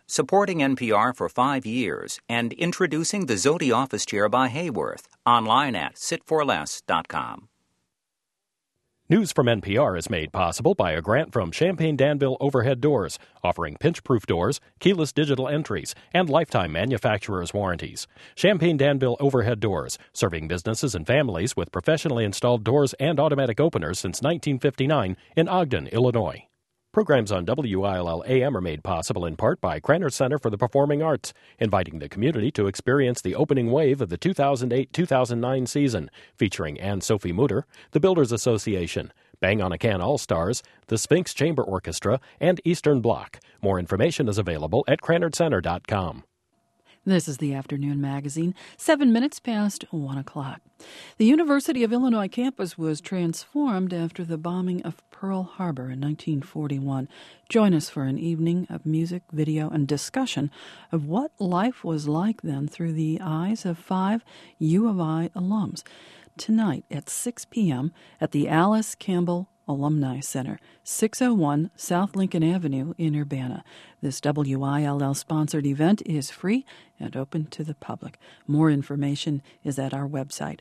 supporting NPR for 5 years, and introducing the Zodi Office Chair by Hayworth, online at sitforless.com. News from NPR is made possible by a grant from Champaign Danville Overhead Doors, offering pinch-proof doors, keyless digital entries, and lifetime manufacturer's warranties. Champaign Danville Overhead Doors, serving businesses and families with professionally installed doors and automatic openers since 1959 in Ogden, Illinois. Programs on WILL-AM are made possible in part by Cranor Center for the Performing Arts, inviting the community to experience the opening wave of the 2008-2009 season, featuring Anne-Sophie Mutter, the Builders Association, Bang on a Can All-Stars, the Sphinx Chamber Orchestra, and Eastern Bloc. More information is available at cranardcenter.com. This is the Afternoon Magazine, 7 minutes past 1 o'clock. The University of Illinois campus was transformed after the bombing of Pearl Harbor in 1941. Join us for an evening of music, video, and discussion of what life was like then through the eyes of 5 U of I alums. Tonight at 6 p.m. at the Alice Campbell Alumni Center, 601 South Lincoln Avenue in Urbana. This WILL-sponsored event is free and open to the public. More information is at our website,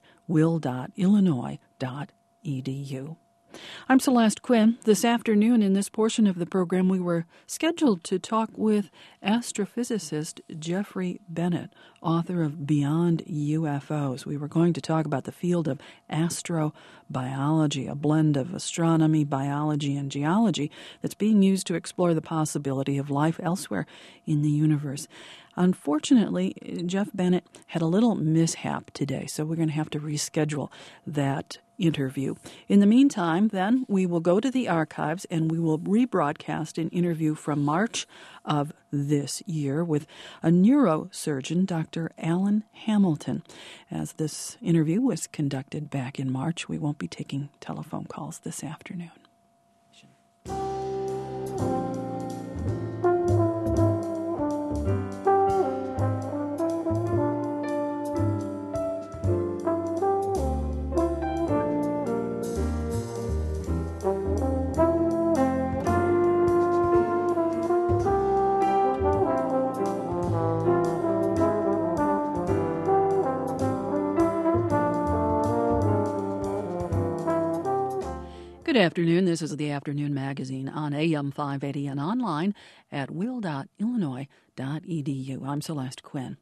will.illinois.edu. I'm Celeste Quinn. This afternoon, in this portion of the program, we were scheduled to talk with astrophysicist Jeffrey Bennett, author of Beyond UFOs. We were going to talk about the field of astrobiology, a blend of astronomy, biology, and geology that's being used to explore the possibility of life elsewhere in the universe. Unfortunately, Jeff Bennett had a little mishap today, so we're going to have to reschedule that interview. In the meantime, then, we will go to the archives and we will rebroadcast an interview from March of this year with a neurosurgeon, Dr. Alan Hamilton. As this interview was conducted back in March, we won't be taking telephone calls this afternoon. Good afternoon. This is the Afternoon Magazine on AM 580 and online at will.illinois.edu. I'm Celeste Quinn.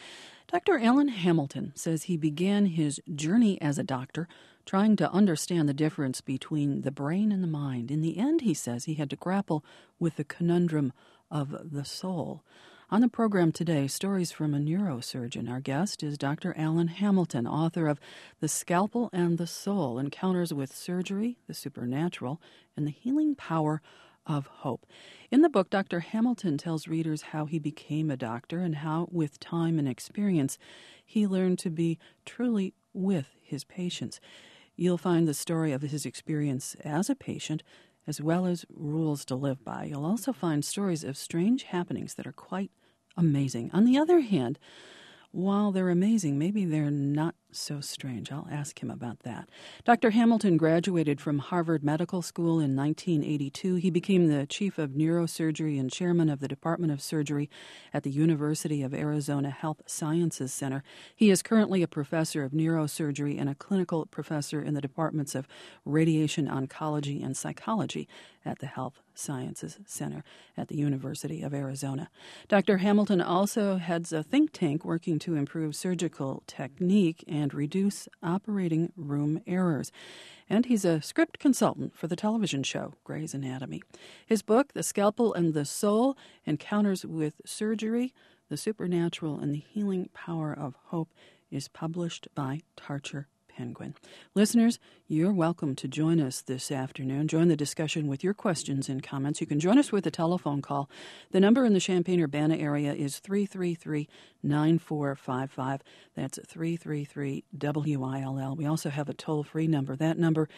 Dr. Alan Hamilton says he began his journey as a doctor trying to understand the difference between the brain and the mind. In the end, he says, he had to grapple with the conundrum of the soul. On the program today, stories from a neurosurgeon. Our guest is Dr. Alan Hamilton, author of The Scalpel and the Soul, Encounters with Surgery, the Supernatural, and the Healing Power of Hope. In the book, Dr. Hamilton tells readers how he became a doctor and how, with time and experience, he learned to be truly with his patients. You'll find the story of his experience as a patient, as well as rules to live by. You'll also find stories of strange happenings that are quite amazing. On the other hand, while they're amazing, maybe they're not so strange. I'll ask him about that. Dr. Hamilton graduated from Harvard Medical School in 1982. He became the chief of neurosurgery and chairman of the Department of Surgery at the University of Arizona Health Sciences Center. He is currently a professor of neurosurgery and a clinical professor in the departments of radiation oncology and psychology at the Health Sciences Center at the University of Arizona. Dr. Hamilton also heads a think tank working to improve surgical technique and reduce operating room errors. And he's a script consultant for the television show Grey's Anatomy. His book, The Scalpel and the Soul, Encounters with Surgery, the Supernatural, and the Healing Power of Hope, is published by Tarcher Penguin. Listeners, you're welcome to join us this afternoon. Join the discussion with your questions and comments. You can join us with a telephone call. The number in the Champaign-Urbana area is 333-9455. That's 333-WILL. We also have a toll-free number. That number,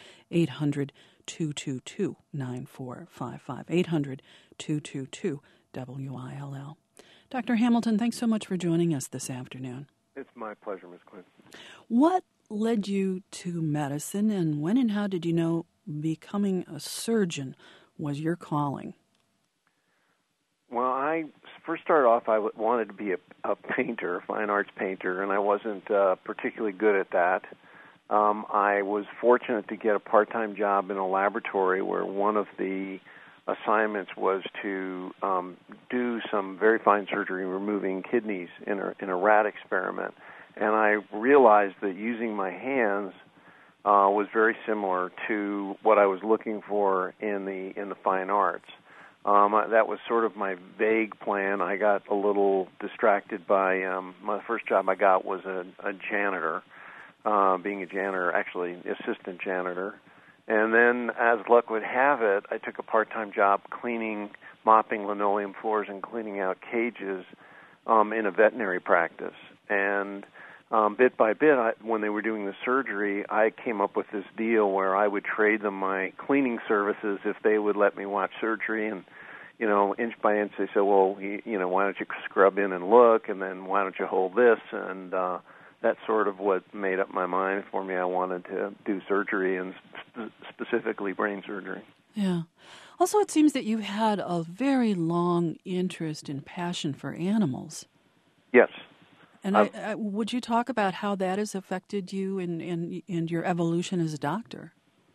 800-222-9455. 800-222-WILL. Dr. Hamilton, thanks so much for joining us this afternoon. It's my pleasure, Ms. Quinn. What led you to medicine, and when and how did you know becoming a surgeon was your calling? Well, I first started off, I wanted to be a painter, a fine arts painter, and I wasn't particularly good at that. I was fortunate to get a part-time job in a laboratory where one of the assignments was to do some very fine surgery removing kidneys in a rat experiment. And I realized that using my hands was very similar to what I was looking for in the fine arts. That was sort of my vague plan. I got a little distracted by my first job I got was a janitor, being a janitor, actually assistant janitor. And then, as luck would have it, I took a part-time job mopping linoleum floors and cleaning out cages in a veterinary practice. And bit by bit, when they were doing the surgery, I came up with this deal where I would trade them my cleaning services if they would let me watch surgery. And, inch by inch, they said, well, why don't you scrub in and look, and then why don't you hold this? And that's sort of what made up my mind for me. I wanted to do surgery, and specifically brain surgery. Yeah. Also, it seems that you had a very long interest and passion for animals. Yes. And would you talk about how that has affected you in your evolution as a doctor?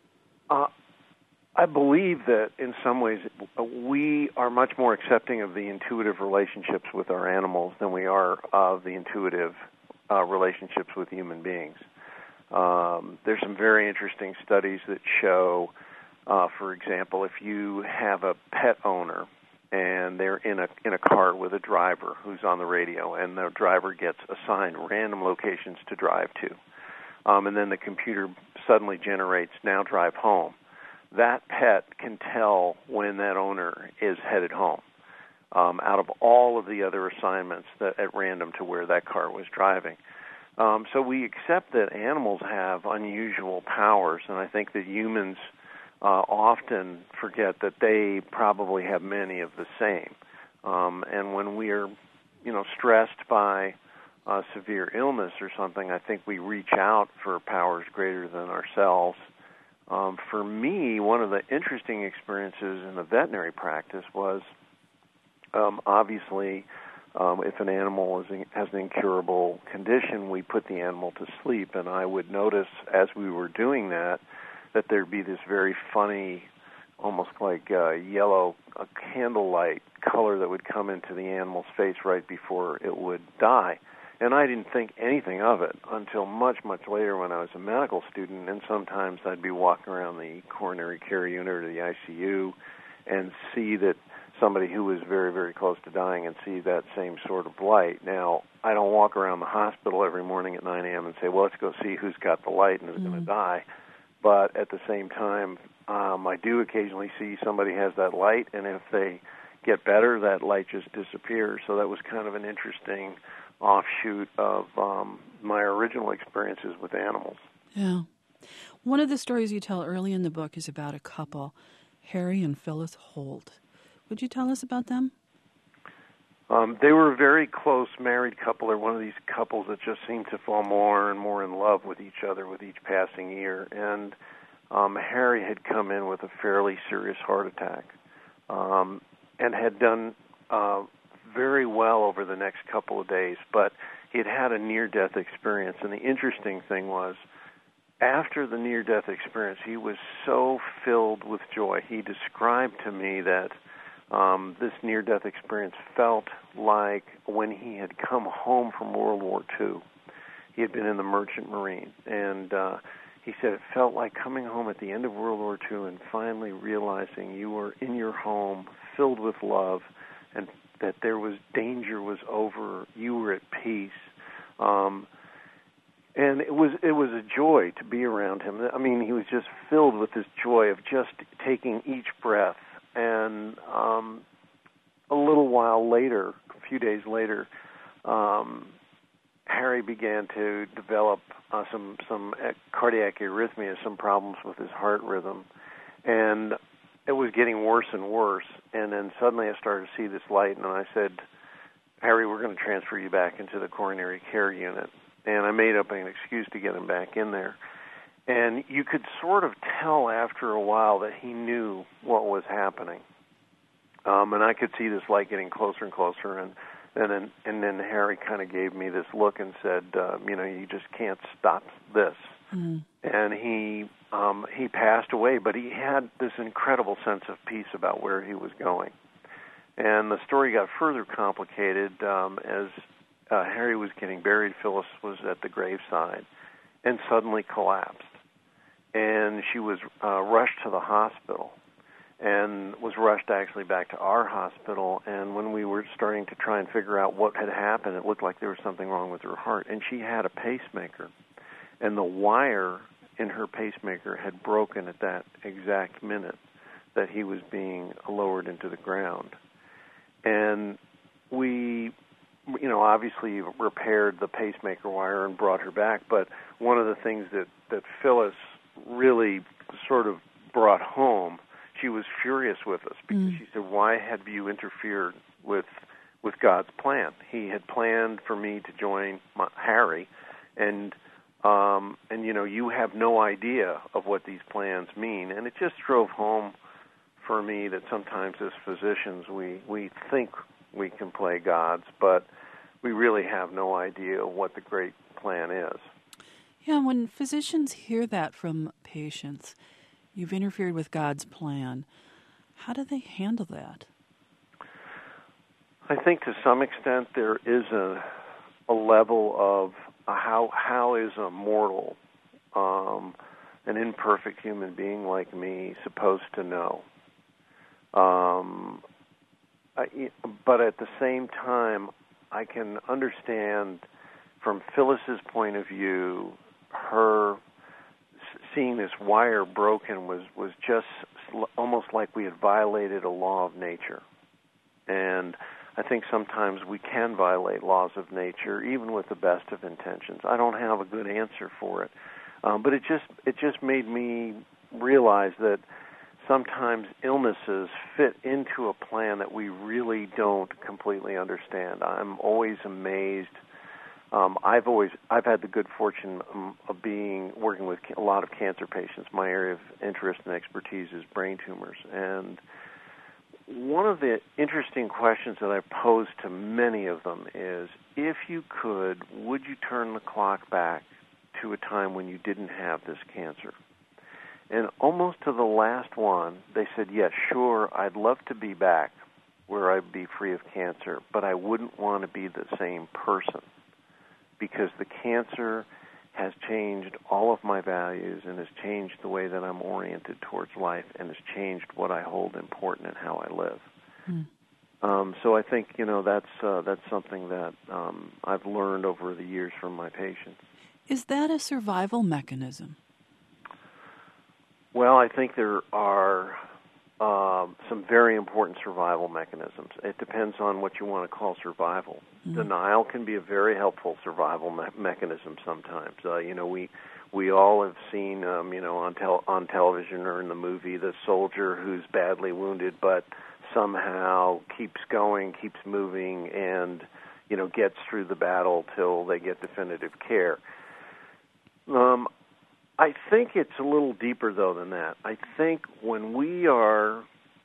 I believe that in some ways we are much more accepting of the intuitive relationships with our animals than we are of the intuitive relationships with human beings. There's some very interesting studies that show, for example, if you have a pet owner and they're in a car with a driver who's on the radio, and the driver gets assigned random locations to drive to, and then the computer suddenly generates "now drive home," that pet can tell when that owner is headed home. Out of all of the other assignments that at random to where that car was driving. So we accept that animals have unusual powers, and I think that humans often forget that they probably have many of the same. And when we are, stressed by severe illness or something, I think we reach out for powers greater than ourselves. For me, one of the interesting experiences in the veterinary practice was obviously, if an animal has an incurable condition, we put the animal to sleep. And I would notice as we were doing that there'd be this very funny, almost like yellow candlelight color that would come into the animal's face right before it would die. And I didn't think anything of it until much, much later when I was a medical student. And sometimes I'd be walking around the coronary care unit or the ICU and see that somebody who was very, very close to dying and see that same sort of light. Now, I don't walk around the hospital every morning at 9 a.m. and say, well, let's go see who's got the light and is going to die. But at the same time, I do occasionally see somebody has that light, and if they get better, that light just disappears. So that was kind of an interesting offshoot of my original experiences with animals. Yeah. One of the stories you tell early in the book is about a couple, Harry and Phyllis Holt. Would you tell us about them? They were a very close married couple. They're one of these couples that just seem to fall more and more in love with each other with each passing year. And Harry had come in with a fairly serious heart attack and had done very well over the next couple of days, but he had had a near-death experience. And the interesting thing was, after the near-death experience, he was so filled with joy. He described to me that this near-death experience felt like when he had come home from World War II. He had been in the Merchant Marine, and he said it felt like coming home at the end of World War II and finally realizing you were in your home, filled with love, and that there was danger was over. You were at peace. And it was a joy to be around him. I mean, he was just filled with this joy of just taking each breath. And a little while later, a few days later, Harry began to develop some cardiac arrhythmia, some problems with his heart rhythm, and it was getting worse and worse. And then suddenly I started to see this light, and I said, Harry, we're going to transfer you back into the coronary care unit. And I made up an excuse to get him back in there. And you could sort of tell after a while that he knew what was happening. And I could see this light getting closer and closer, and then Harry kind of gave me this look and said, you just can't stop this. Mm. And he passed away, but he had this incredible sense of peace about where he was going. And the story got further complicated as Harry was getting buried. Phyllis was at the graveside and suddenly collapsed. And she was rushed to the hospital and was rushed actually back to our hospital. And when we were starting to try and figure out what had happened, it looked like there was something wrong with her heart. And she had a pacemaker. And the wire in her pacemaker had broken at that exact minute that he was being lowered into the ground. And we, obviously repaired the pacemaker wire and brought her back. But one of the things that Phyllis really sort of brought home, she was furious with us because she said, why have you interfered with God's plan? He had planned for me to join Harry, and you have no idea of what these plans mean. And it just drove home for me that sometimes as physicians we think we can play gods, but we really have no idea what the great plan is. Yeah, when physicians hear that from patients, you've interfered with God's plan, how do they handle that? I think to some extent there is a level of how is a mortal, an imperfect human being like me, supposed to know? But at the same time, I can understand from Phyllis's point of view, her seeing this wire broken was just almost like we had violated a law of nature. And I think sometimes we can violate laws of nature, even with the best of intentions. I don't have a good answer for it. But it just made me realize that sometimes illnesses fit into a plan that we really don't completely understand. I'm always amazed. I've had the good fortune of working with a lot of cancer patients. My area of interest and expertise is brain tumors. And one of the interesting questions that I pose to many of them is, if you could, would you turn the clock back to a time when you didn't have this cancer? And almost to the last one, they said, yes, sure, I'd love to be back where I'd be free of cancer, but I wouldn't want to be the same person because the cancer has changed all of my values and has changed the way that I'm oriented towards life and has changed what I hold important and how I live. So I think, that's something that I've learned over the years from my patients. Is that a survival mechanism? Well, I think there are some very important survival mechanisms. It depends on what you want to call survival. Denial can be a very helpful survival mechanism sometimes. We all have seen, on television or in the movie, the soldier who's badly wounded but somehow keeps going, keeps moving, and, gets through the battle till they get definitive care. I think it's a little deeper, though, than that. I think when we are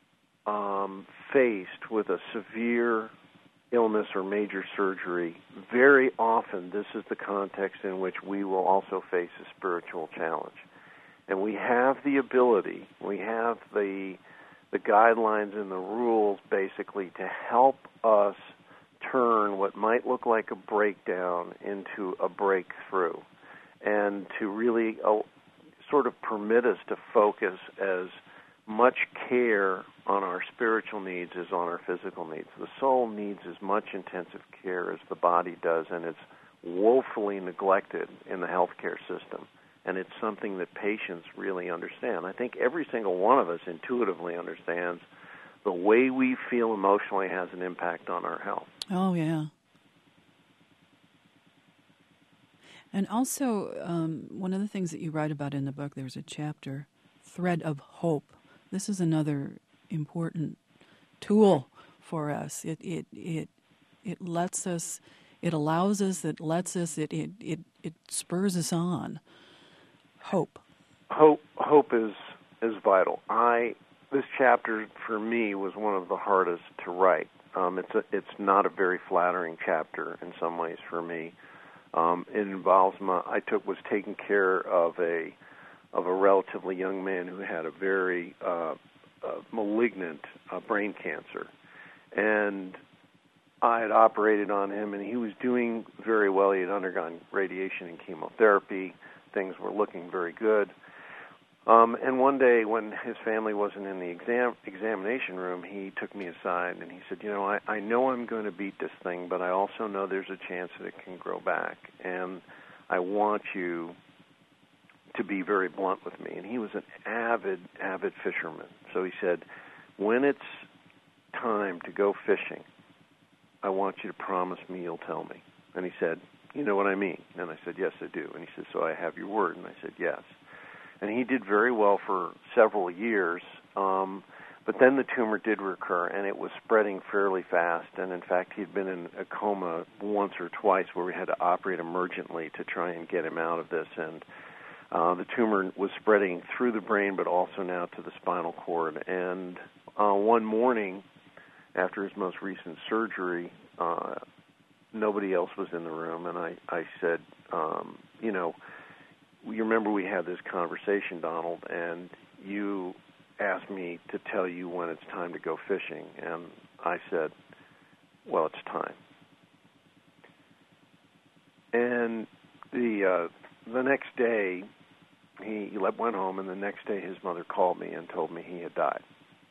faced with a severe illness or major surgery, very often this is the context in which we will also face a spiritual challenge. And we have the ability, we have the guidelines and the rules, basically, to help us turn what might look like a breakdown into a breakthrough, and to really sort of permit us to focus as much care on our spiritual needs as on our physical needs. The soul needs as much intensive care as the body does, and it's woefully neglected in the healthcare system. And it's something that patients really understand. I think every single one of us intuitively understands the way we feel emotionally has an impact on our health. Oh, yeah. And also, one of the things that you write about in the book, there's a chapter, Thread of Hope. This is another important tool for us. It lets us, it allows us, it lets us, it spurs us on. Hope. Hope is vital. I this chapter for me was one of the hardest to write. It's not a very flattering chapter in some ways for me. It involves was taking care of a relatively young man who had a very malignant brain cancer, and I had operated on him, and he was doing very well. He had undergone radiation and chemotherapy. Things were looking very good. And one day when his family wasn't in the examination room, he took me aside and he said, I know I'm going to beat this thing, but I also know there's a chance that it can grow back, and I want you to be very blunt with me. And he was an avid fisherman. So he said, when it's time to go fishing, I want you to promise me you'll tell me. And he said, you know what I mean? And I said, yes, I do. And he said, so I have your word? And I said, yes. And he did very well for several years, but then the tumor did recur, and it was spreading fairly fast. And in fact, he'd been in a coma once or twice where we had to operate emergently to try and get him out of this. And the tumor was spreading through the brain, but also now to the spinal cord. And one morning, after his most recent surgery, nobody else was in the room, and I said, you remember we had this conversation, Donald, and you asked me to tell you when it's time to go fishing, and I said, well, it's time. And the next day, he went home, and the next day his mother called me and told me he had died.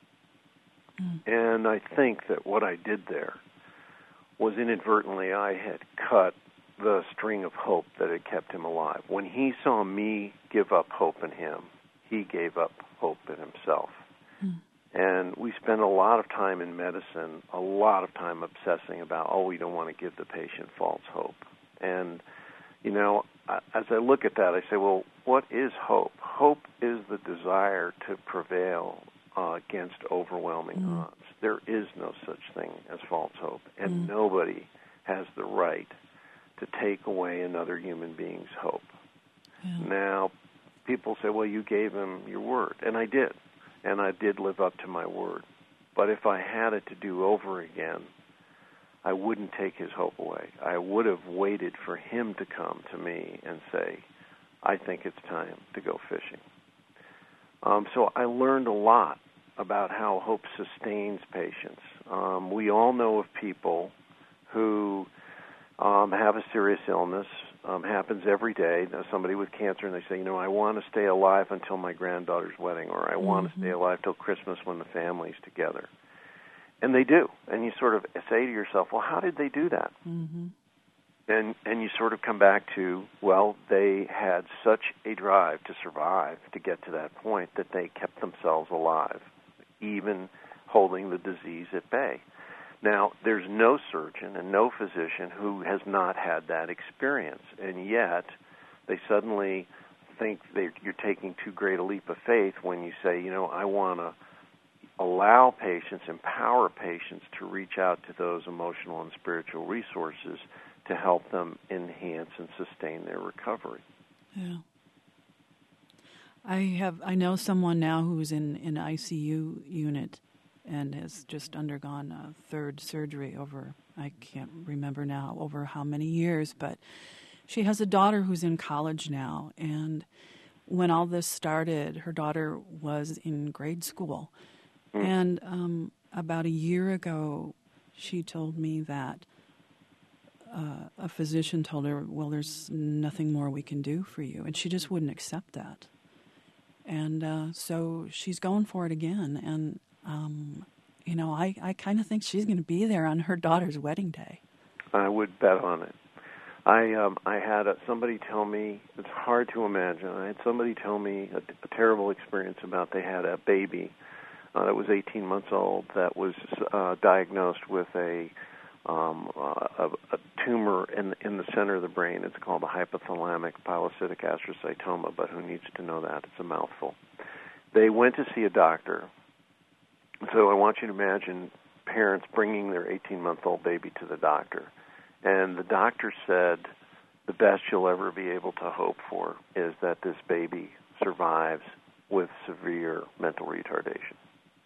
And I think that what I did there was inadvertently I had cut the string of hope that had kept him alive. When he saw me give up hope in him, he gave up hope in himself. And we spend a lot of time in medicine, a lot of time obsessing about, we don't want to give the patient false hope. And, as I look at that, I say, well, what is hope? Hope is the desire to prevail against overwhelming odds. There is no such thing as false hope, and nobody has the right to take away another human being's hope. Now, people say, well, you gave him your word, and I did live up to my word. But if I had it to do over again, I wouldn't take his hope away. I would have waited for him to come to me and say, I think it's time to go fishing. So I learned a lot about how hope sustains patients. We all know of people who have a serious illness. Happens every day. Somebody with cancer, and they say, I want to stay alive until my granddaughter's wedding, or I want to stay alive till Christmas when the family's together. And they do. And you sort of say to yourself, well, how did they do that? And you sort of come back to, well, they had such a drive to survive to get to that point that they kept themselves alive, even holding the disease at bay. Now, there's no surgeon and no physician who has not had that experience, and yet they suddenly think you're taking too great a leap of faith when you say, I want to allow patients, empower patients to reach out to those emotional and spiritual resources to help them enhance and sustain their recovery. Yeah. I know someone now who's in an ICU unit and has just undergone a third surgery over, I can't remember now, over how many years, but she has a daughter who's in college now, and when all this started, her daughter was in grade school, and about a year ago, she told me that a physician told her, well, there's nothing more we can do for you, and she just wouldn't accept that. And so she's going for it again, and I kind of think she's going to be there on her daughter's wedding day. I would bet on it. I had somebody tell me, it's hard to imagine, I had somebody tell me a terrible experience about they had a baby that was 18 months old that was diagnosed with a tumor in the center of the brain. It's called a hypothalamic pilocytic astrocytoma, but who needs to know that? It's a mouthful. They went to see a doctor. So I want you to imagine parents bringing their 18-month-old baby to the doctor. And the doctor said the best you'll ever be able to hope for is that this baby survives with severe mental retardation.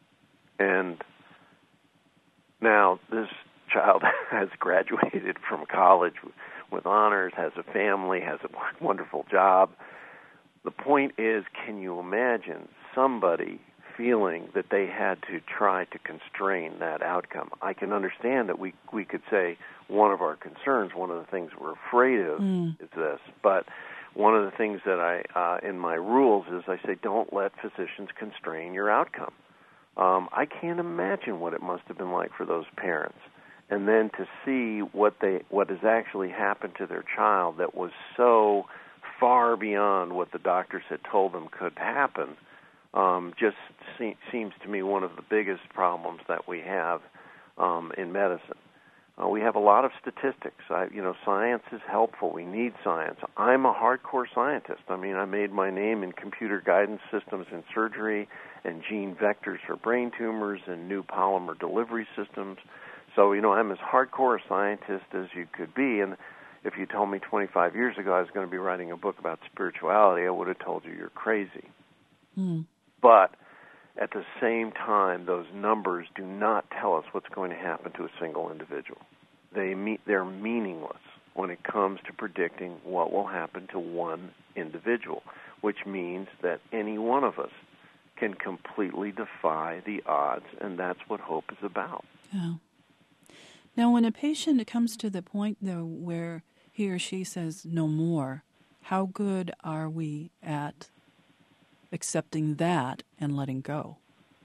And now this child has graduated from college with honors, has a family, has a wonderful job. The point is, can you imagine somebody feeling that they had to try to constrain that outcome? I can understand that we could say one of our concerns, one of the things we're afraid of is this, but one of the things that I, in my rules is I say don't let physicians constrain your outcome. I can't imagine what it must have been like for those parents. And then to see what has actually happened to their child that was so far beyond what the doctors had told them could happen, just seems to me one of the biggest problems that we have in medicine. We have a lot of statistics. Science is helpful. We need science. I'm a hardcore scientist. I mean, I made my name in computer guidance systems in surgery and gene vectors for brain tumors and new polymer delivery systems. So, I'm as hardcore a scientist as you could be. And if you told me 25 years ago I was going to be writing a book about spirituality, I would have told you you're crazy. But at the same time, those numbers do not tell us what's going to happen to a single individual. They're meaningless when it comes to predicting what will happen to one individual, which means that any one of us can completely defy the odds, and that's what hope is about. Yeah. Now, when a patient comes to the point, though, where he or she says no more, how good are we at accepting that and letting go?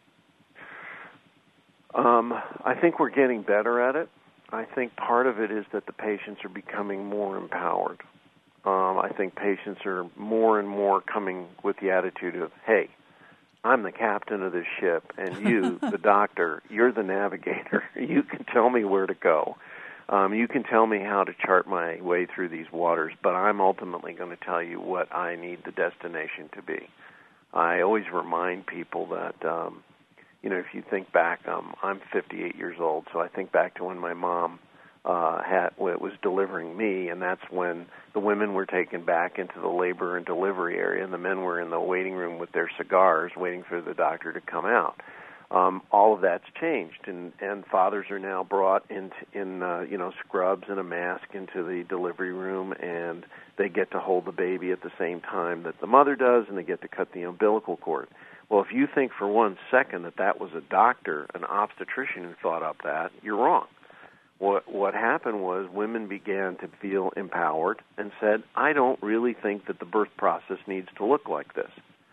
I think we're getting better at it. I think part of it is that the patients are becoming more empowered. I think patients are more and more coming with the attitude of, hey, I'm the captain of this ship, and you, the doctor, you're the navigator. You can tell me where to go. You can tell me how to chart my way through these waters, but I'm ultimately going to tell you what I need the destination to be. I always remind people that, if you think back, I'm 58 years old, so I think back to when my mom was delivering me, and that's when the women were taken back into the labor and delivery area, and the men were in the waiting room with their cigars waiting for the doctor to come out. All of that's changed, and fathers are now brought in scrubs and a mask into the delivery room, and they get to hold the baby at the same time that the mother does, and they get to cut the umbilical cord. Well, if you think for 1 second that was a doctor, an obstetrician who thought up that, you're wrong. What happened was women began to feel empowered and said, I don't really think that the birth process needs to look like this.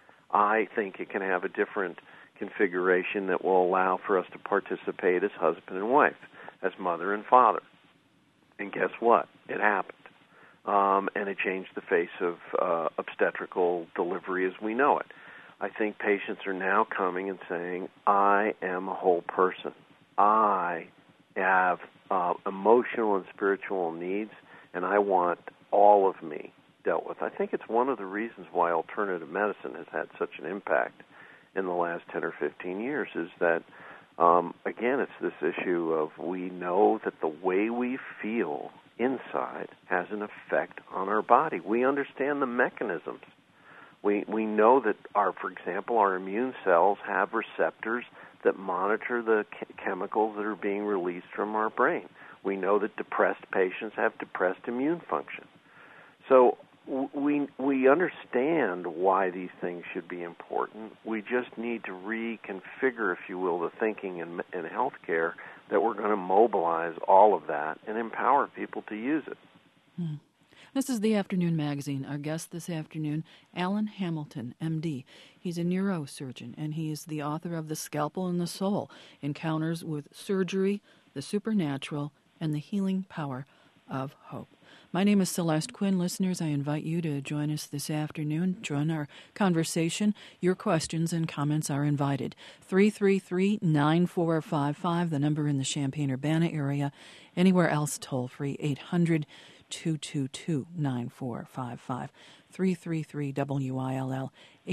I think it can have a different configuration that will allow for us to participate as husband and wife, as mother and father. And guess what? It happened. And it changed the face of obstetrical delivery as we know it. I think patients are now coming and saying, I am a whole person. I have emotional and spiritual needs, and I want all of me dealt with. I think it's one of the reasons why alternative medicine has had such an impact in the last 10 or 15 years is that, again, it's this issue of we know that the way we feel inside has an effect on our body. We understand the mechanisms. We know that, for example, our immune cells have receptors that monitor the chemicals that are being released from our brain. We know that depressed patients have depressed immune function. So we understand why these things should be important. We just need to reconfigure, if you will, the thinking in healthcare that we're going to mobilize all of that and empower people to use it. This is The Afternoon Magazine. Our guest this afternoon, Alan Hamilton, M.D. He's a neurosurgeon, and he is the author of The Scalpel and the Soul, Encounters with Surgery, the Supernatural, and the Healing Power of Hope. My name is Celeste Quinn. Listeners, I invite you to join us this afternoon. Join our conversation. Your questions and comments are invited. 333-9455, the number in the Champaign-Urbana area. Anywhere else, toll-free, 800-222-9455. 333-WILL,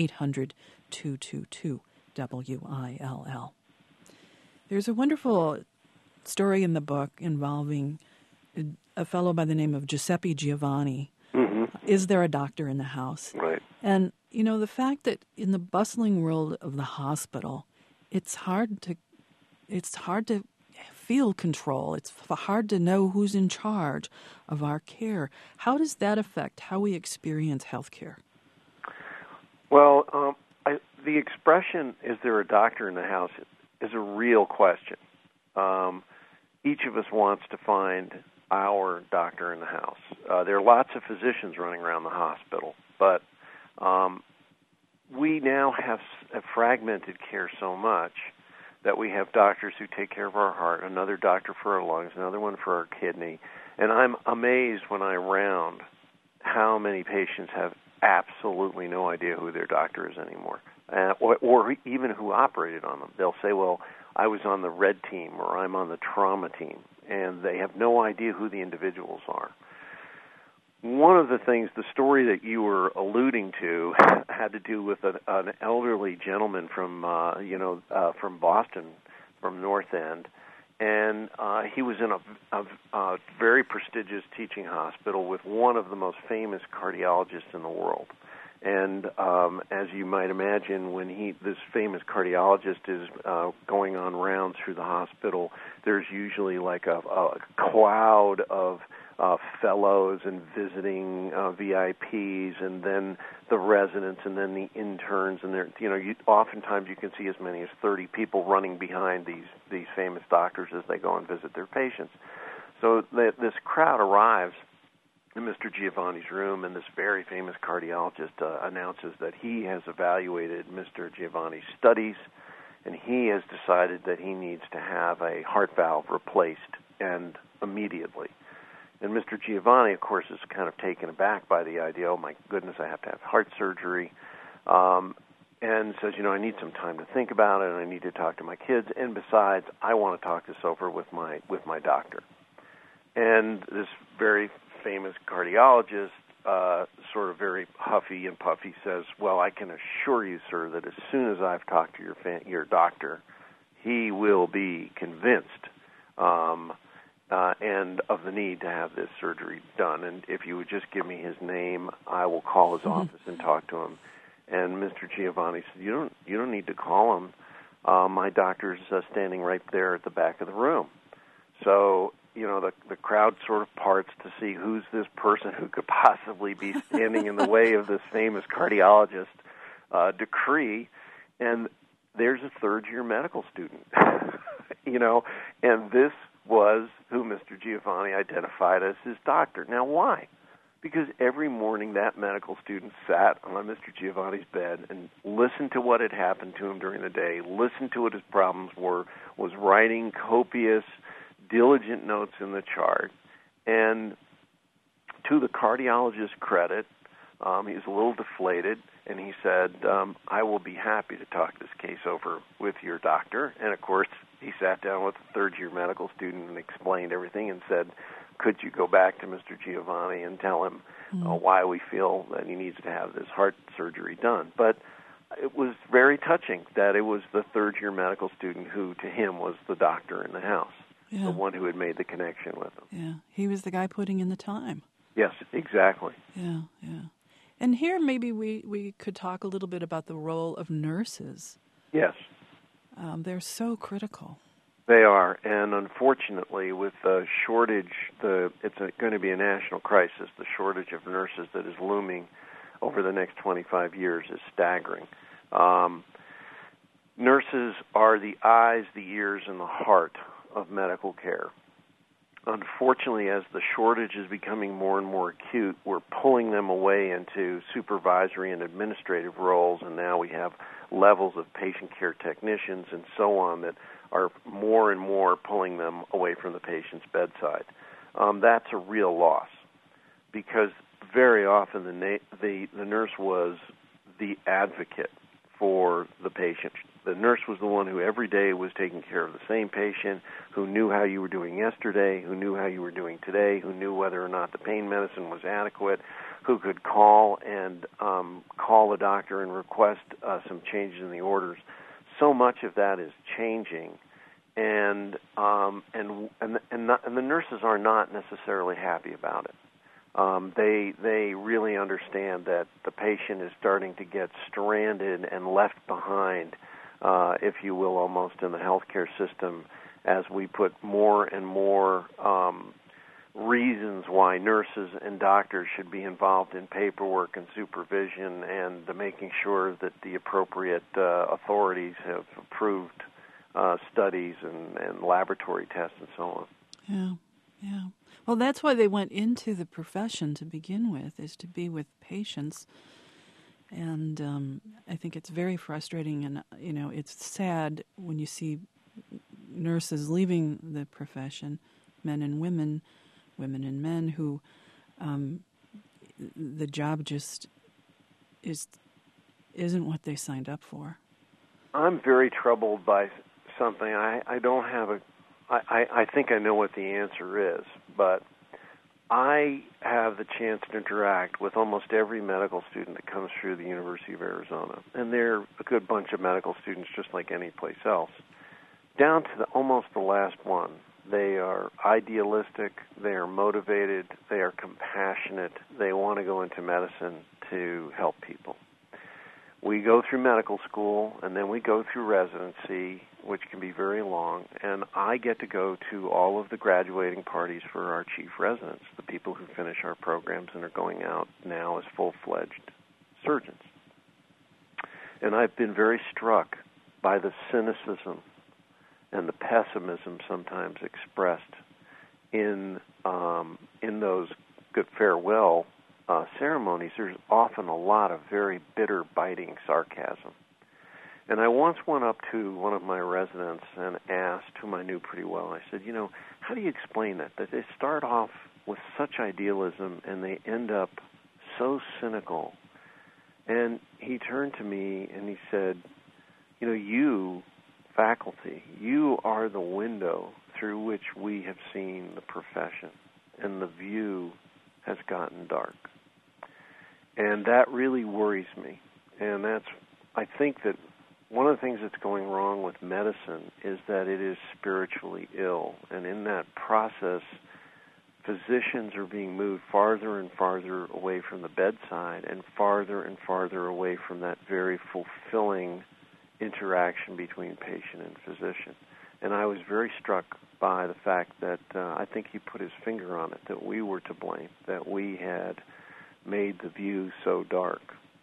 800-222-WILL. There's a wonderful story in the book involving a fellow by the name of Giuseppe Giovanni. Mm-hmm. Is there a doctor in the house? Right. And, the fact that in the bustling world of the hospital, it's hard to it's hard to feel control. It's hard to know who's in charge of our care. How does that affect how we experience health care? Well, the expression, is there a doctor in the house, is a real question. Each of us wants to find our doctor in the house. There are lots of physicians running around the hospital, but we now have fragmented care so much that we have doctors who take care of our heart, another doctor for our lungs, another one for our kidney. And I'm amazed when I round how many patients have absolutely no idea who their doctor is anymore, or even who operated on them. They'll say, well, I was on the red team or I'm on the trauma team, and they have no idea who the individuals are. One of the things, the story that you were alluding to, had to do with an elderly gentleman from Boston, from North End, and he was in a very prestigious teaching hospital with one of the most famous cardiologists in the world. And as you might imagine, when this famous cardiologist is going on rounds through the hospital, there's usually like a cloud of fellows and visiting VIPs, and then the residents, and then the interns, and oftentimes you can see as many as 30 people running behind these famous doctors as they go and visit their patients. So this crowd arrives in Mr. Giovanni's room, and this very famous cardiologist announces that he has evaluated Mr. Giovanni's studies, and he has decided that he needs to have a heart valve replaced, and immediately. And Mr. Giovanni, of course, is kind of taken aback by the idea, oh, my goodness, I have to have heart surgery, and says, I need some time to think about it, and I need to talk to my kids, and besides, I want to talk this over with my doctor. And this very famous cardiologist, sort of very huffy and puffy, says, well, I can assure you, sir, that as soon as I've talked to your doctor, he will be convinced and of the need to have this surgery done. And if you would just give me his name, I will call his office and talk to him. And Mr. Giovanni said, you don't need to call him. My doctor's standing right there at the back of the room. So, the crowd sort of parts to see who's this person who could possibly be standing in the way of this famous cardiologist decree. And there's a third-year medical student, and this was who Mr. Giovanni identified as his doctor. Now, why? Because every morning that medical student sat on Mr. Giovanni's bed and listened to what had happened to him during the day, listened to what his problems were, was writing copious, diligent notes in the chart. And to the cardiologist's credit, he was a little deflated, and he said, I will be happy to talk this case over with your doctor. And, of course, he sat down with a third-year medical student and explained everything and said, could you go back to Mr. Giovanni and tell him why we feel that he needs to have this heart surgery done? But it was very touching that it was the third-year medical student who, to him, was the doctor in the house, the one who had made the connection with him. Yeah, he was the guy putting in the time. Yes, exactly. Yeah. And here maybe we could talk a little bit about the role of nurses. Yes. They're so critical. They are, and unfortunately, with the shortage, it's going to be a national crisis. The shortage of nurses that is looming over the next 25 years is staggering. Nurses are the eyes, the ears, and the heart of medical care. Unfortunately, as the shortage is becoming more and more acute, we're pulling them away into supervisory and administrative roles, and now we have levels of patient care technicians and so on that are more and more pulling them away from the patient's bedside. That's a real loss, because very often the nurse was the advocate for the patient. The nurse was the one who every day was taking care of the same patient, who knew how you were doing yesterday, who knew how you were doing today, who knew whether or not the pain medicine was adequate, who could call the doctor and request some changes in the orders. So much of that is changing, and the nurses are not necessarily happy about it. They really understand that the patient is starting to get stranded and left behind if you will, almost in the healthcare system, as we put more and more reasons why nurses and doctors should be involved in paperwork and supervision and the making sure that the appropriate authorities have approved studies and laboratory tests and so on. Yeah. Well, that's why they went into the profession to begin with, is to be with patients. And I think it's very frustrating, and it's sad when you see nurses leaving the profession, men and women and men, who the job just isn't what they signed up for. I'm very troubled by something. I don't have I think I know what the answer is, but I have the chance to interact with almost every medical student that comes through the University of Arizona, and they're a good bunch of medical students just like any place else, down to almost the last one. They are idealistic, they are motivated, they are compassionate, they want to go into medicine to help people. We go through medical school, and then we go through residency, which can be very long, and I get to go to all of the graduating parties for our chief residents, the people who finish our programs and are going out now as full-fledged surgeons. And I've been very struck by the cynicism and the pessimism sometimes expressed in those good farewell ceremonies. There's often a lot of very bitter, biting sarcasm. And I once went up to one of my residents and asked, whom I knew pretty well, I said, how do you explain that they start off with such idealism and they end up so cynical? And he turned to me and he said, you, faculty, you are the window through which we have seen the profession, and the view has gotten dark. And that really worries me. And I think that one of the things that's going wrong with medicine is that it is spiritually ill. And in that process, physicians are being moved farther and farther away from the bedside and farther away from that very fulfilling interaction between patient and physician. And I was very struck by the fact that I think he put his finger on it, that we were to blame, that we had made the view so dark.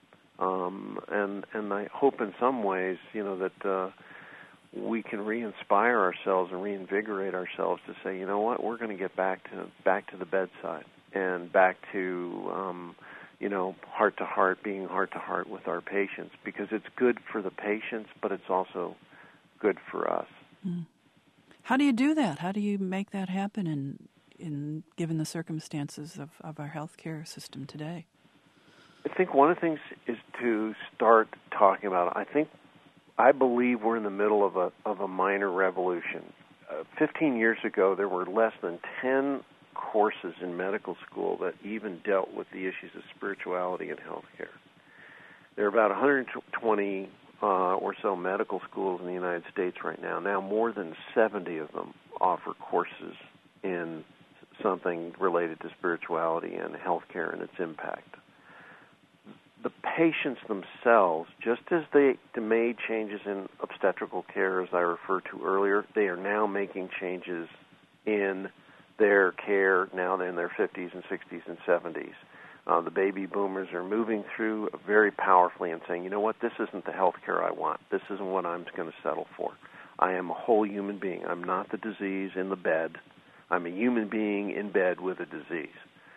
And I hope in some ways, that we can re-inspire ourselves and reinvigorate ourselves to say, we're going to get back to the bedside and back to, heart-to-heart, being heart-to-heart with our patients, because it's good for the patients, but it's also good for us. Mm. How do you do that? How do you make that happen in given the circumstances of our healthcare system today? I think one of the things is to start talking about it. I believe we're in the middle of a minor revolution. 15 years ago, there were less than 10 courses in medical school that even dealt with the issues of spirituality and healthcare. There are about 120 or so medical schools in the United States right now. Now more than 70 of them offer courses in something related to spirituality and healthcare and its impact. The patients themselves, just as they made changes in obstetrical care, as I referred to earlier, they are now making changes in their care now they're in their 50s and 60s and 70s. The baby boomers are moving through very powerfully and saying, this isn't the health care I want. This isn't what I'm going to settle for. I am a whole human being. I'm not the disease in the bed. I'm a human being in bed with a disease.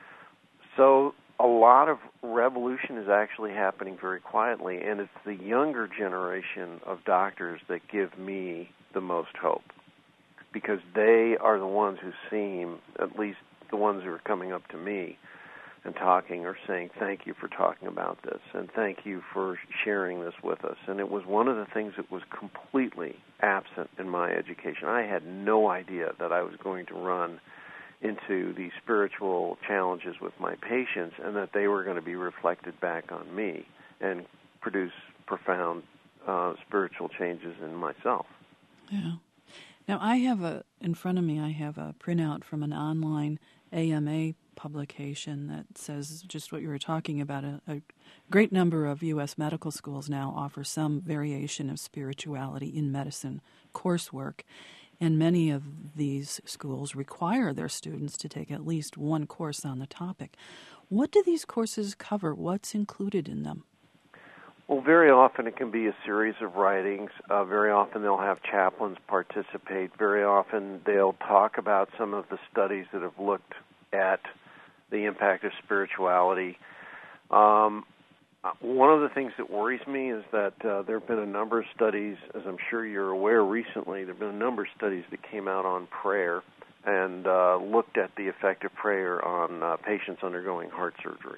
So a lot of revolution is actually happening very quietly, and it's the younger generation of doctors that give me the most hope, because they are the ones who seem, at least the ones who are coming up to me and talking, or saying, thank you for talking about this, and thank you for sharing this with us. And it was one of the things that was completely absent in my education. I had no idea that I was going to run into these spiritual challenges with my patients, and that they were going to be reflected back on me and produce profound spiritual changes in myself. Yeah. Now, in front of me, I have a printout from an online AMA publication that says just what you were talking about. A great number of U.S. medical schools now offer some variation of spirituality in medicine coursework, and many of these schools require their students to take at least one course on the topic. What do these courses cover? What's included in them? Well, very often it can be a series of writings. Very often they'll have chaplains participate. Very often they'll talk about some of the studies that have looked at the impact of spirituality. One of the things that worries me is that there have been a number of studies, as I'm sure you're aware recently, there have been a number of studies that came out on prayer and looked at the effect of prayer on patients undergoing heart surgery.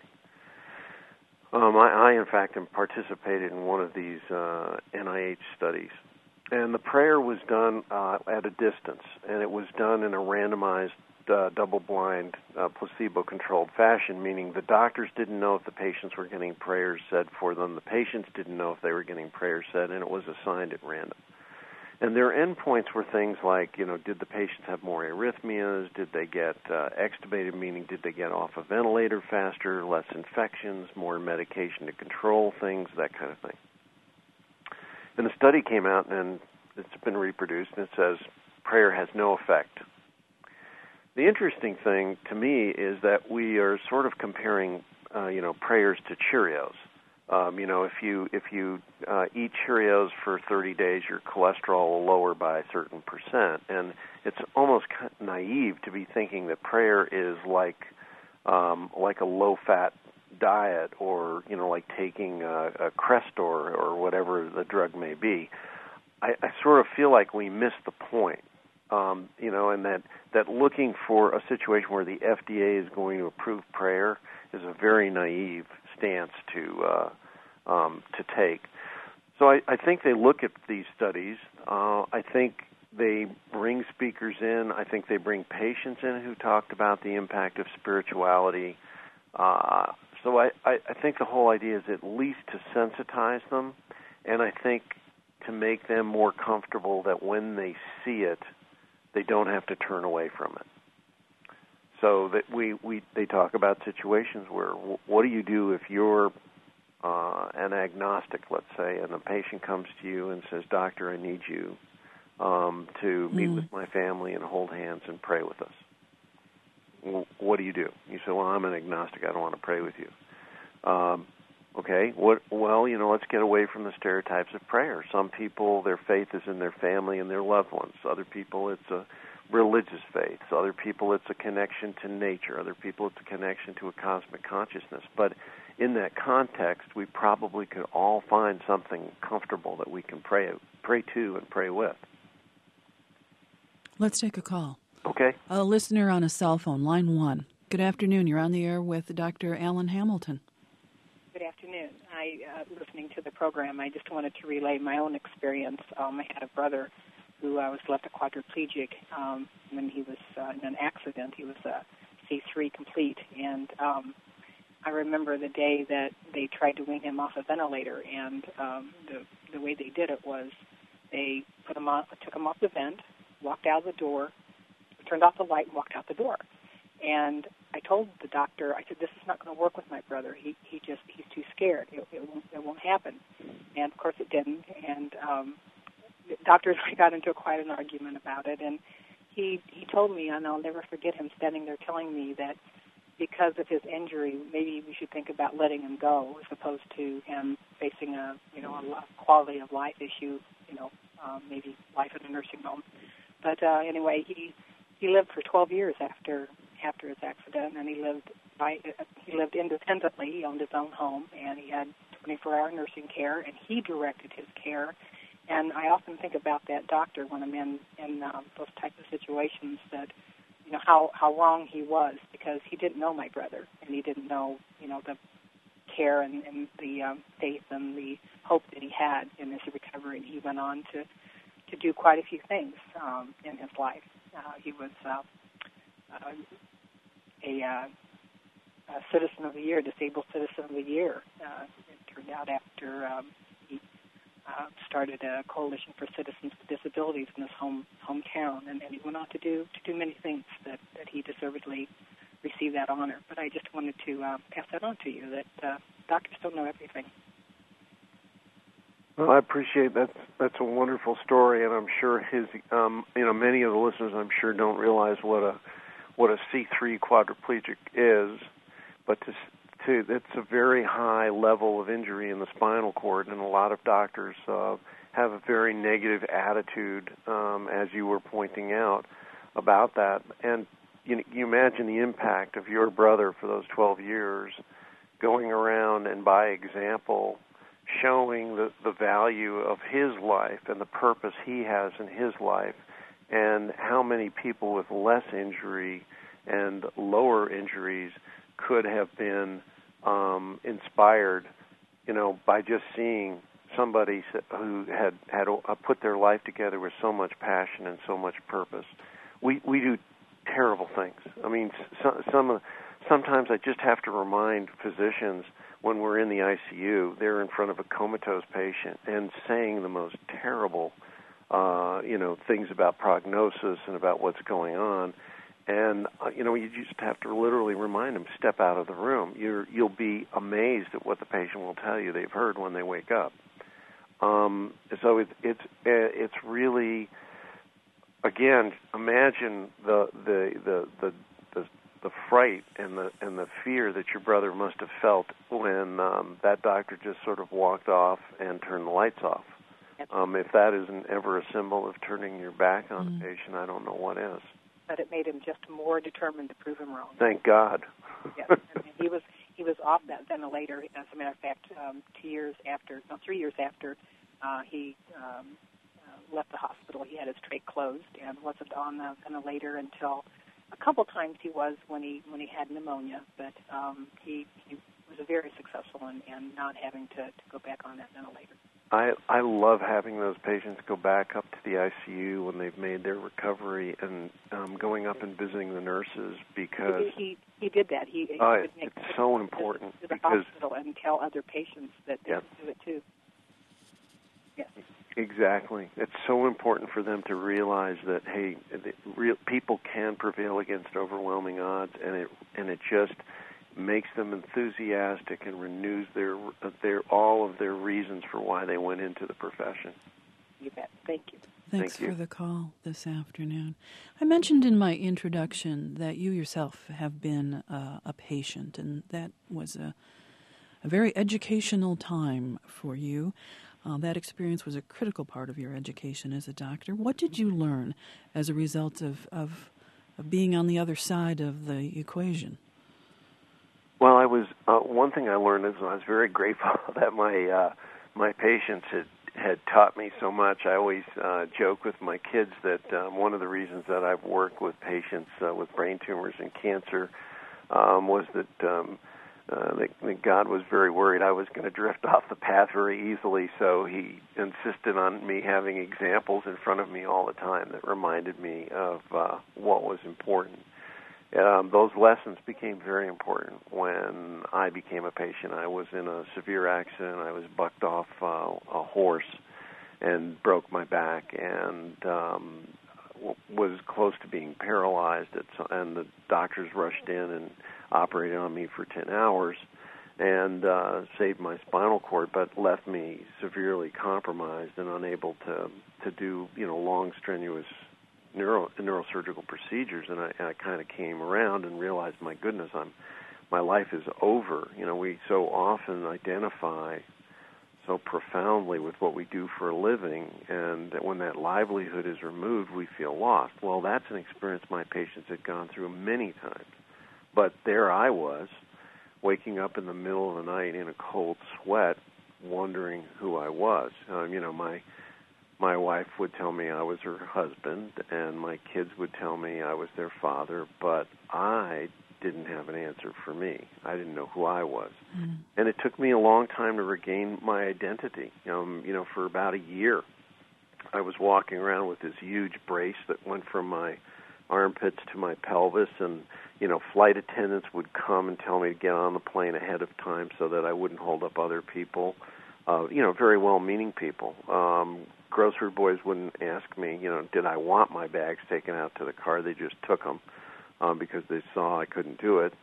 I, in fact, participated in one of these NIH studies. And the prayer was done at a distance, and it was done in a randomized, double-blind, placebo-controlled fashion, meaning the doctors didn't know if the patients were getting prayers said for them, the patients didn't know if they were getting prayers said, and it was assigned at random. And their endpoints were things like, did the patients have more arrhythmias? Did they get extubated, meaning did they get off a ventilator faster, less infections, more medication to control things, that kind of thing. And the study came out, and it's been reproduced, and it says prayer has no effect. The interesting thing to me is that we are sort of comparing, prayers to Cheerios. If you eat Cheerios for 30 days, your cholesterol will lower by a certain percent, and it's almost naive to be thinking that prayer is like a low-fat diet, or like taking a Crestor or whatever the drug may be. I sort of feel like we miss the point, and that looking for a situation where the FDA is going to approve prayer is a very naive stance to take. So I think they look at these studies. I think they bring speakers in. I think they bring patients in who talked about the impact of spirituality. So I think the whole idea is at least to sensitize them, and I think to make them more comfortable that when they see it, they don't have to turn away from it. So that they talk about situations where, what do you do if you're an agnostic, let's say, and a patient comes to you and says, "Doctor, I need you to meet with my family and hold hands and pray with us." Well, what do? You say, "Well, I'm an agnostic. I don't want to pray with you." Okay. Well, let's get away from the stereotypes of prayer. Some people, their faith is in their family and their loved ones. Other people, it's a religious faith. So other people, it's a connection to nature. Other people, it's a connection to a cosmic consciousness. But in that context, we probably could all find something comfortable that we can pray to and pray with. Let's take a call. Okay. A listener on a cell phone, line 1. Good afternoon. You're on the air with Dr. Alan Hamilton. Good afternoon. Listening to the program, I just wanted to relay my own experience. I had a brother who was left a quadriplegic when he was in an accident. He was C3 complete, and I remember the day that they tried to wean him off a ventilator, and the way they did it was they took him off the vent, walked out the door, turned off the light, and walked out the door. And I told the doctor, I said, "This is not going to work with my brother. He's too scared. It won't happen." And of course it didn't. And the doctors got into quite an argument about it. And he told me, and I'll never forget him standing there telling me that because of his injury, maybe we should think about letting him go as opposed to him facing a quality of life issue, maybe life in a nursing home. But anyway, he lived for 12 years after his accident, and he lived independently. He owned his own home, and he had 24-hour nursing care, and he directed his care. And I often think about that doctor when I'm in those types of situations, that how wrong he was, because he didn't know my brother, and he didn't know the care and the faith and the hope that he had in his recovery. And he went on to do quite a few things in his life. He was a Citizen of the Year, Disabled Citizen of the Year. It turned out after he started a coalition for citizens with disabilities in his hometown, and he went on to do many things that he deservedly receive that honor. But I just wanted to pass that on to you, that doctors don't know everything. Well, I appreciate that. That's a wonderful story, and I'm sure his, many of the listeners, I'm sure, don't realize what a C3 quadriplegic is, but it's a very high level of injury in the spinal cord, and a lot of doctors have a very negative attitude, as you were pointing out, about that. And you imagine the impact of your brother for those 12 years, going around and by example showing the value of his life and the purpose he has in his life, and how many people with less injury and lower injuries could have been inspired, by just seeing somebody who had put their life together with so much passion and so much purpose. We do terrible things. I mean, sometimes I just have to remind physicians, when we're in the ICU, they're in front of a comatose patient and saying the most terrible, things about prognosis and about what's going on. And, you just have to literally remind them, step out of the room. You'll be amazed at what the patient will tell you they've heard when they wake up. So it's really, again, imagine the fright and the fear that your brother must have felt when that doctor just sort of walked off and turned the lights off. If that isn't ever a symbol of turning your back on the patient, I don't know what is. But it made him just more determined to prove him wrong. Thank God. Yes, and he was off that ventilator. As a matter of fact, 3 years after he left the hospital, he had his trach closed and wasn't on the ventilator until a couple times he was when he had pneumonia. But he was very successful in not having to go back on that ventilator. I love having those patients go back up to the ICU when they've made their recovery, and going up and visiting the nurses, because he did that. It's so important to the because hospital and tell other patients that they can do it too. Yes. Exactly. It's so important for them to realize that, hey, people can prevail against overwhelming odds, and it just makes them enthusiastic and renews their all of their reasons for why they went into the profession. You bet. Thank you. Thanks for the call this afternoon. I mentioned in my introduction that you yourself have been a patient, and that was a very educational time for you. That experience was a critical part of your education as a doctor. What did you learn as a result of being on the other side of the equation? Well, I was one thing I learned is I was very grateful that my patients had taught me so much. I always joke with my kids that one of the reasons that I've worked with patients with brain tumors and cancer was that God was very worried I was going to drift off the path very easily, so he insisted on me having examples in front of me all the time that reminded me of what was important. Those lessons became very important when I became a patient. I was in a severe accident. I was bucked off a horse and broke my back and was close to being paralyzed. And the doctors rushed in and operated on me for 10 hours and saved my spinal cord, but left me severely compromised and unable to do long, strenuous neurosurgical procedures. And I kind of came around and realized, my goodness, my life is over. We so often identify so profoundly with what we do for a living, and that when that livelihood is removed, we feel lost. Well, that's an experience my patients had gone through many times. But there I was, waking up in the middle of the night in a cold sweat, wondering who I was. My wife would tell me I was her husband, and my kids would tell me I was their father, but I didn't have an answer for me. I didn't know who I was. Mm. And it took me a long time to regain my identity. For about a year, I was walking around with this huge brace that went from my armpits to my pelvis, and flight attendants would come and tell me to get on the plane ahead of time so that I wouldn't hold up other people. Very well-meaning people. Grocery boys wouldn't ask me, did I want my bags taken out to the car. They just took them. because they saw I couldn't do it.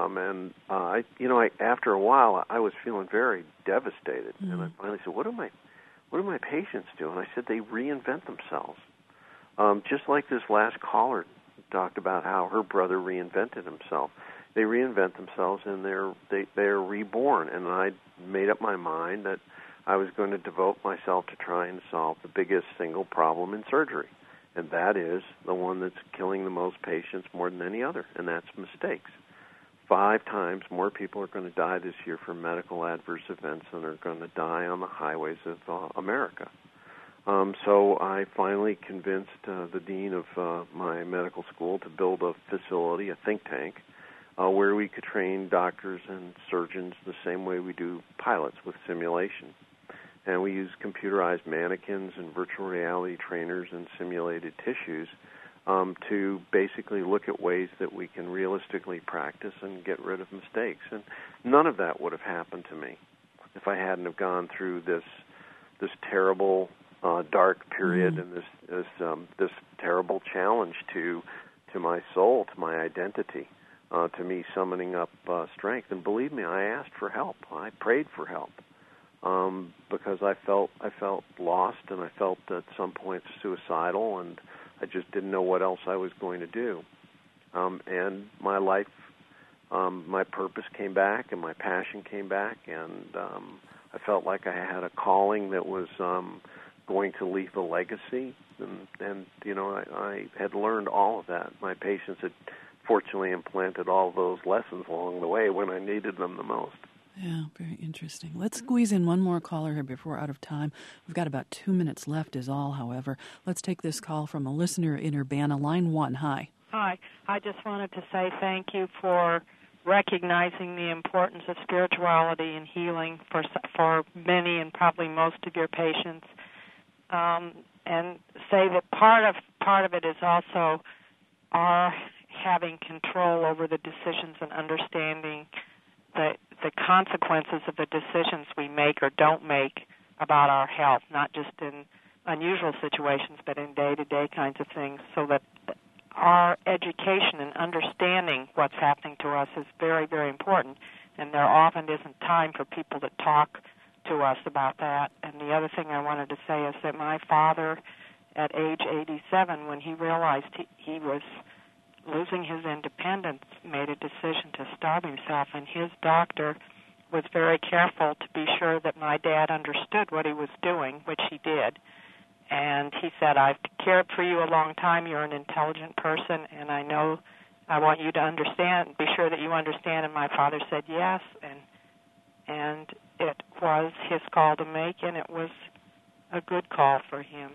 After a while, I was feeling very devastated, and I finally said, "What do my patients do?" And I said, "They reinvent themselves." Just like this last caller talked about how her brother reinvented himself. They reinvent themselves, and they're reborn. And I made up my mind that I was going to devote myself to trying to solve the biggest single problem in surgery, and that is the one that's killing the most patients more than any other, and that's mistakes. 5 times more people are going to die this year from medical adverse events than are going to die on the highways of America. So I finally convinced the dean of my medical school to build a facility, a think tank, where we could train doctors and surgeons the same way we do pilots with simulation. And we use computerized mannequins and virtual reality trainers and simulated tissues to basically look at ways that we can realistically practice and get rid of mistakes. And none of that would have happened to me if I hadn't have gone through this terrible dark period and this terrible challenge to my soul, to my identity, to me summoning up strength. And believe me, I asked for help. I prayed for help because I felt lost, and I felt at some points suicidal, and I just didn't know what else I was going to do. And my life, my purpose came back, and my passion came back, and I felt like I had a calling that was going to leave a legacy. And I had learned all of that. My patients had fortunately implanted all those lessons along the way when I needed them the most. Yeah, very interesting. Let's squeeze in one more caller here before we're out of time. We've got about 2 minutes left is all, however. Let's take this call from a listener in Urbana. Line 1, hi. Hi. I just wanted to say thank you for recognizing the importance of spirituality and healing for many and probably most of your patients, and say that part of it is also our having control over the decisions and understanding the consequences of the decisions we make or don't make about our health, not just in unusual situations, but in day-to-day kinds of things, so that our education and understanding what's happening to us is very, very important, and there often isn't time for people to talk to us about that. And the other thing I wanted to say is that my father, at age 87, when he realized he was losing his independence, made a decision to starve himself, and his doctor was very careful to be sure that my dad understood what he was doing, which he did. And he said, "I've cared for you a long time. You're an intelligent person, and I know I want you to understand, be sure that you understand." And my father said yes, and it was his call to make, and it was a good call for him.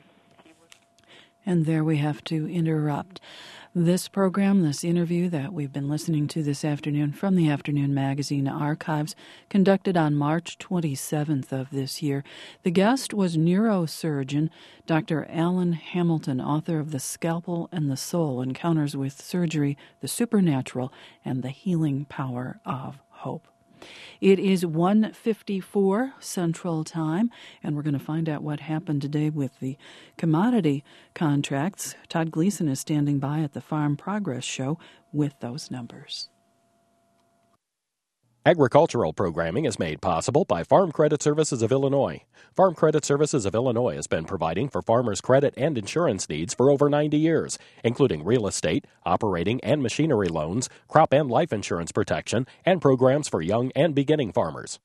And there we have to interrupt. This program, this interview that we've been listening to this afternoon from the Afternoon Magazine archives, conducted on March 27th of this year. The guest was neurosurgeon Dr. Alan Hamilton, author of The Scalpel and the Soul, Encounters with Surgery, the Supernatural, and the Healing Power of Hope. It is 1:54 Central Time, and we're going to find out what happened today with the commodity contracts. Todd Gleason is standing by at the Farm Progress Show with those numbers. Agricultural programming is made possible by Farm Credit Services of Illinois. Farm Credit Services of Illinois has been providing for farmers' credit and insurance needs for over 90 years, including real estate, operating and machinery loans, crop and life insurance protection, and programs for young and beginning farmers.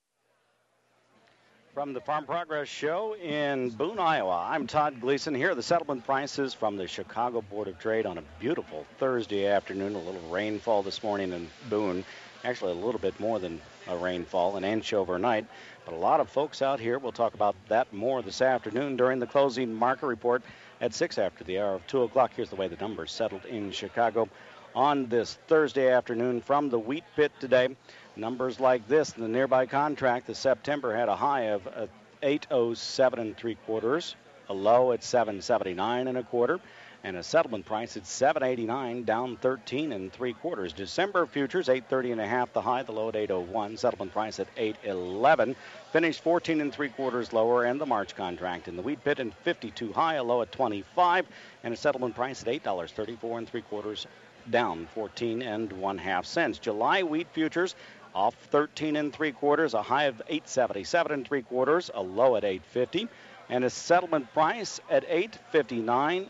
From the Farm Progress Show in Boone, Iowa, I'm Todd Gleason. Here are the settlement prices from the Chicago Board of Trade on a beautiful Thursday afternoon. A little rainfall this morning in Boone. Actually, a little bit more than a rainfall, an inch overnight. But a lot of folks out here. We'll talk about that more this afternoon during the closing market report at 6 after the hour of 2 o'clock. Here's the way the numbers settled in Chicago on this Thursday afternoon from the wheat pit today. Numbers like this in the nearby contract. The September had a high of 807 3/4, a low at 779 1/4. And a settlement price at 789, down 13 3/4. December futures 830 1/2, the high, the low at 801. Settlement price at 811, finished 14 3/4 lower. And the March contract in the wheat pit in 52 high, a low at 25, and a settlement price at $8.34 3/4 down 14 1/2 cents. July wheat futures off 13 3/4, a high of 8.77 3/4, a low at 8.50, and a settlement price at 8.59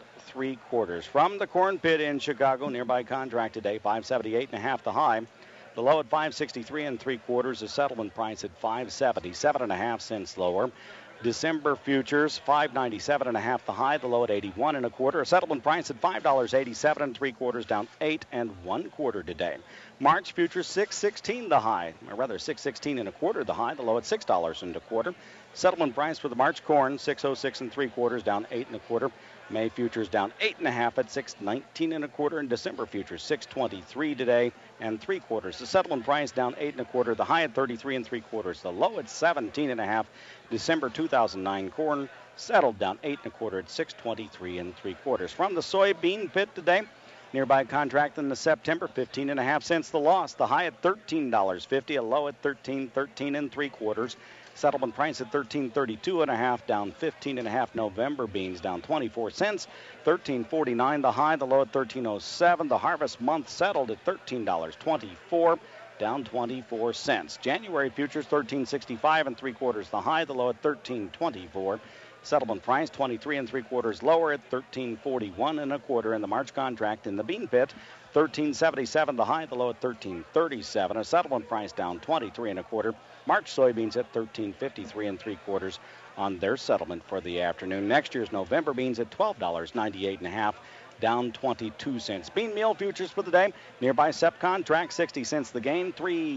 3/4. From the corn pit in Chicago, nearby contract today, 578.5 the high. The low at 5.63 3/4, a settlement price at 5.70, 7.5 cents lower. December futures, 5.97.5 the high, the low at 81 1/4, a settlement price at $5.87 3/4, down 8 1/4 today. March futures, 6.16 the high, or rather 6.16 1/4 the high, the low at $6 1/4. Settlement price for the March corn, 6.06 3/4, down 8 1/4. May futures down 8.5 at 6.19 1/4, and December futures 6.23 today and 3/4. The settlement price down 8 1/4, the high at 33 3/4, the low at 17.5. December 2009 corn settled down 8 1/4 at 6.23 3/4. From the soybean pit today, nearby contract in the September, 15.5 cents the loss, the high at $13.50, a low at 13 3/4. Settlement price at 13.32.5, down 15.5. November beans down 24 cents, 13.49 the high, the low at 13.07. The harvest month settled at $13.24, down 24 cents. January futures 13.65 3/4 the high, the low at 13.24. Settlement price 23 3/4 lower at 13.41 1/4. And the March contract in the bean pit, 13.77 the high, the low at 13.37. A settlement price down 23 1/4. March soybeans at 13.53 3/4 on their settlement for the afternoon. Next year's November beans at $12.98.5, down 22 cents. Bean meal futures for the day, nearby SEP contract 60 cents the gain,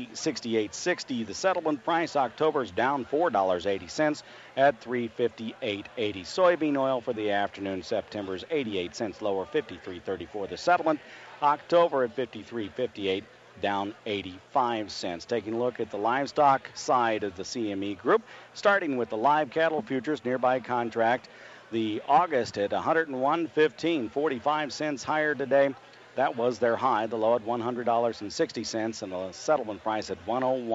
368.60 the settlement price. October's down $4.80 at 358.80. Soybean oil for the afternoon, September's 88 cents lower, 53.34 the settlement. October at 53.58, down 85 cents. Taking a look at the livestock side of the CME group, starting with the live cattle futures, nearby contract. The August at 101.15, 45 cents higher today. That was their high, the low at $100.60, and the settlement price at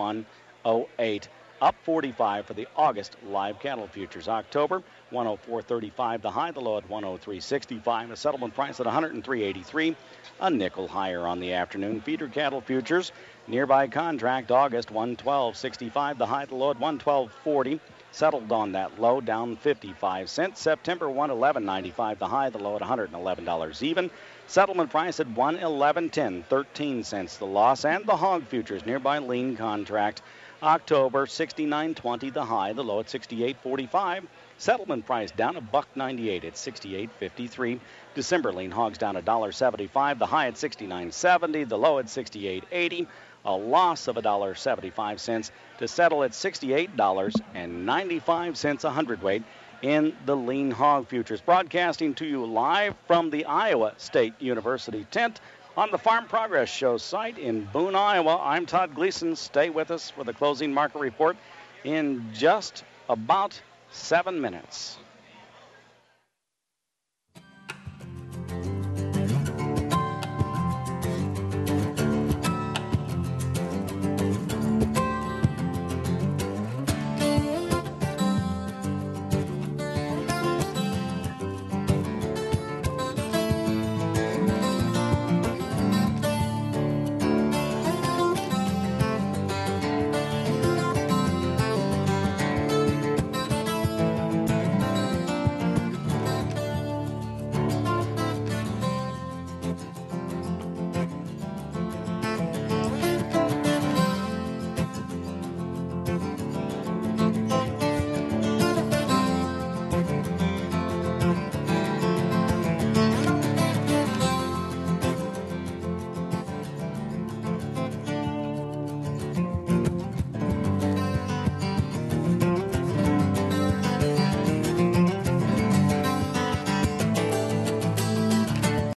101.08. Up 45 for the August live cattle futures. October, 104.35 the high, the low at 103.65. A settlement price at 103.83, a nickel higher on the afternoon. Feeder cattle futures, nearby contract. August, 112.65 the high, the low at 112.40. Settled on that low, down 55 cents. September, 111.95 the high, the low at $111 even. Settlement price at 111.10, 13 cents the loss. And the hog futures, nearby lean contract. October, 69.20 the high, the low at 68.45. Settlement price down $1.98 at 68.53. December lean hogs down $1.75, the high at 69.70, the low at 68.80. A loss of $1.75 to settle at $68.95 a hundredweight in the lean hog futures. Broadcasting to you live from the Iowa State University tent on the Farm Progress Show site in Boone, Iowa. I'm Todd Gleason. Stay with us for the closing market report in just about 7 minutes.